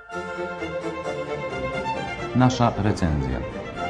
Nasza recenzja.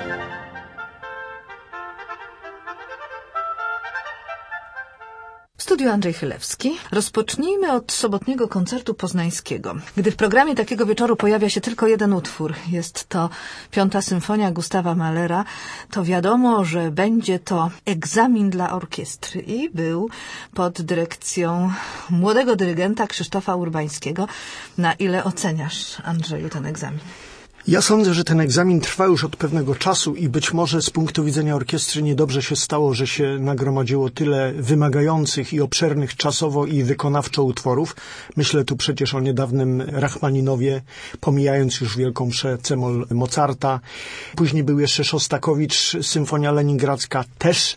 W studiu Andrzej Chylewski. Rozpocznijmy od sobotniego koncertu poznańskiego. Gdy w programie takiego wieczoru pojawia się tylko jeden utwór, jest to Piąta Symfonia Gustawa Mahlera, to wiadomo, że będzie to egzamin dla orkiestry i był pod dyrekcją młodego dyrygenta Krzysztofa Urbańskiego. Na ile oceniasz, Andrzeju, ten egzamin? Ja sądzę, że ten egzamin trwa już od pewnego czasu i być może z punktu widzenia orkiestry niedobrze się stało, że się nagromadziło tyle wymagających i obszernych czasowo i wykonawczo utworów. Myślę tu przecież o niedawnym Rachmaninowie, pomijając już Wielką Mszę C-moll Mozarta. Później był jeszcze Szostakowicz, Symfonia Leningradzka, też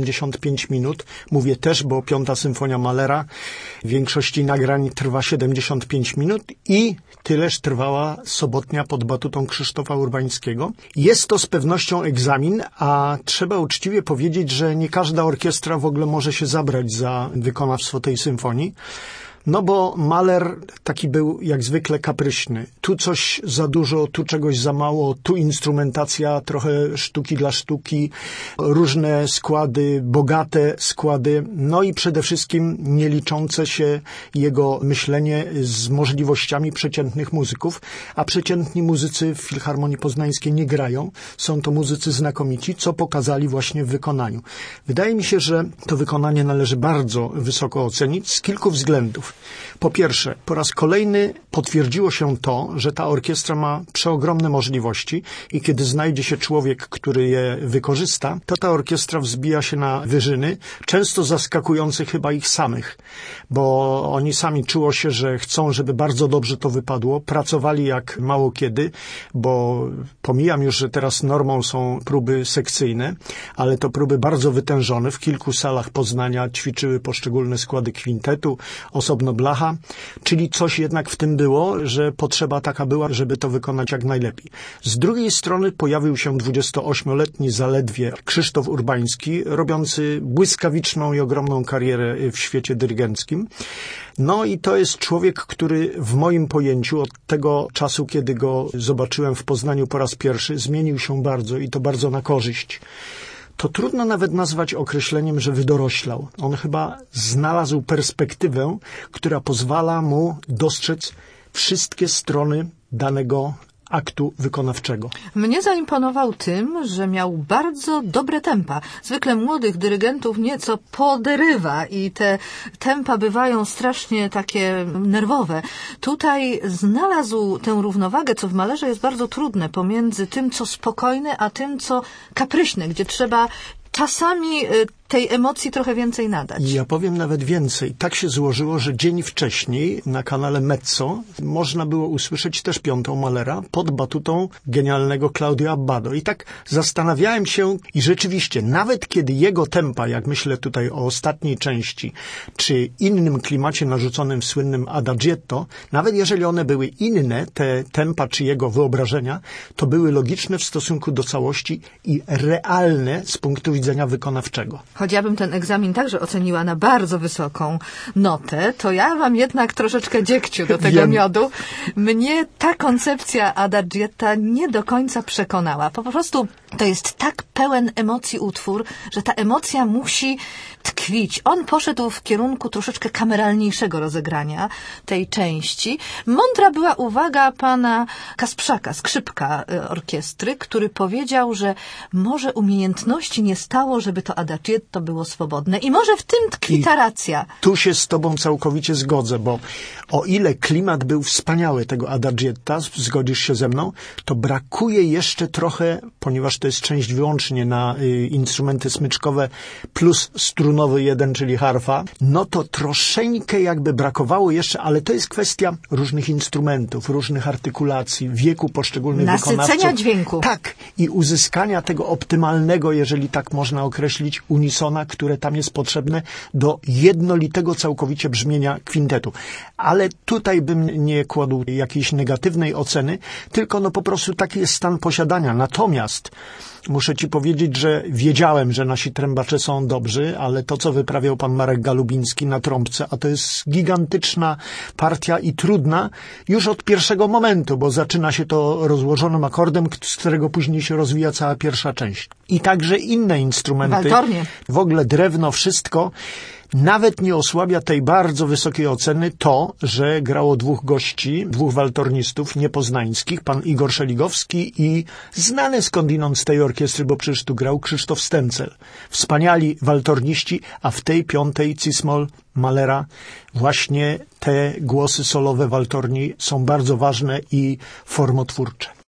75 minut. Mówię też, bo Piąta Symfonia Mahlera w większości nagrań trwa 75 minut i tyleż trwała sobotnia pod batutą Krzysztofa Urbańskiego. Jest to z pewnością egzamin, a trzeba uczciwie powiedzieć, że nie każda orkiestra w ogóle może się zabrać za wykonawstwo tej symfonii. No bo Mahler taki był jak zwykle kapryśny. Tu coś za dużo, tu czegoś za mało, tu instrumentacja, trochę sztuki dla sztuki, różne składy, bogate składy, no i przede wszystkim nie liczące się jego myślenie z możliwościami przeciętnych muzyków, a przeciętni muzycy w Filharmonii Poznańskiej nie grają. Są to muzycy znakomici, co pokazali właśnie w wykonaniu. Wydaje mi się, że to wykonanie należy bardzo wysoko ocenić z kilku względów. Po pierwsze, po raz kolejny potwierdziło się to, że ta orkiestra ma przeogromne możliwości i kiedy znajdzie się człowiek, który je wykorzysta, to ta orkiestra wzbija się na wyżyny, często zaskakujące chyba ich samych, bo oni sami czuło się, że chcą, żeby bardzo dobrze to wypadło, pracowali jak mało kiedy, bo pomijam już, że teraz normą są próby sekcyjne, ale to próby bardzo wytężone. W kilku salach Poznania ćwiczyły poszczególne składy kwintetu, osobno blacha, czyli coś jednak w tym było, że potrzeba taka była, żeby to wykonać jak najlepiej. Z drugiej strony pojawił się 28-letni zaledwie Krzysztof Urbański, robiący błyskawiczną i ogromną karierę w świecie dyrygenckim. No i to jest człowiek, który w moim pojęciu od tego czasu, kiedy go zobaczyłem w Poznaniu po raz pierwszy, zmienił się bardzo i to bardzo na korzyść. To trudno nawet nazwać określeniem, że wydoroślał. On chyba znalazł perspektywę, która pozwala mu dostrzec wszystkie strony danego aktu wykonawczego. Mnie zaimponował tym, że miał bardzo dobre tempa. Zwykle młodych dyrygentów nieco poderywa i te tempa bywają strasznie takie nerwowe. Tutaj znalazł tę równowagę, co w Mahlerze jest bardzo trudne, pomiędzy tym, co spokojne, a tym, co kapryśne, gdzie trzeba czasami tej emocji trochę więcej nadać. Ja powiem nawet więcej. Tak się złożyło, że dzień wcześniej na kanale Mezzo można było usłyszeć też Piątą Mahlera pod batutą genialnego Claudio Abbado. I tak zastanawiałem się i rzeczywiście, nawet kiedy jego tempa, jak myślę tutaj o ostatniej części, czy innym klimacie narzuconym w słynnym Adagietto, nawet jeżeli one były inne, te tempa czy jego wyobrażenia, to były logiczne w stosunku do całości i realne z punktu widzenia wykonawczego. Choć ja bym ten egzamin także oceniła na bardzo wysoką notę, to ja mam jednak troszeczkę dziegciu do tego miodu. Mnie ta koncepcja Adagietta nie do końca przekonała. Po prostu to jest tak pełen emocji utwór, że ta emocja musi tkwić. On poszedł w kierunku troszeczkę kameralniejszego rozegrania tej części. Mądra była uwaga pana Kasprzaka, skrzypka orkiestry, który powiedział, że może umiejętności nie stało, żeby to Adagietto było swobodne. I może w tym tkwi ta racja. Tu się z tobą całkowicie zgodzę, bo o ile klimat był wspaniały tego Adagietta, zgodzisz się ze mną, to brakuje jeszcze trochę, ponieważ to jest część wyłącznie na instrumenty smyczkowe plus strunowy jeden, czyli harfa, no to troszeczkę jakby brakowało jeszcze, ale to jest kwestia różnych instrumentów, różnych artykulacji, wieku poszczególnych wykonawców. Nasycenia dźwięku. Tak, i uzyskania tego optymalnego, jeżeli tak można określić, unisona, które tam jest potrzebne do jednolitego całkowicie brzmienia kwintetu. Ale tutaj bym nie kładł jakiejś negatywnej oceny, tylko no po prostu taki jest stan posiadania. Natomiast muszę ci powiedzieć, że wiedziałem, że nasi trębacze są dobrzy, ale to, co wyprawiał pan Marek Galubiński na trąbce, a to jest gigantyczna partia i trudna już od pierwszego momentu, bo zaczyna się to rozłożonym akordem, z którego później się rozwija cała pierwsza część. I także inne instrumenty, Waltornie. w ogóle drewno, wszystko. Nawet nie osłabia tej bardzo wysokiej oceny to, że grało dwóch gości, dwóch waltornistów niepoznańskich, pan Igor Szeligowski i znany skądinąd z tej orkiestry, bo przecież tu grał Krzysztof Stencel. Wspaniali waltorniści, a w tej piątej Cis-moll Mahlera właśnie te głosy solowe waltorni są bardzo ważne i formotwórcze.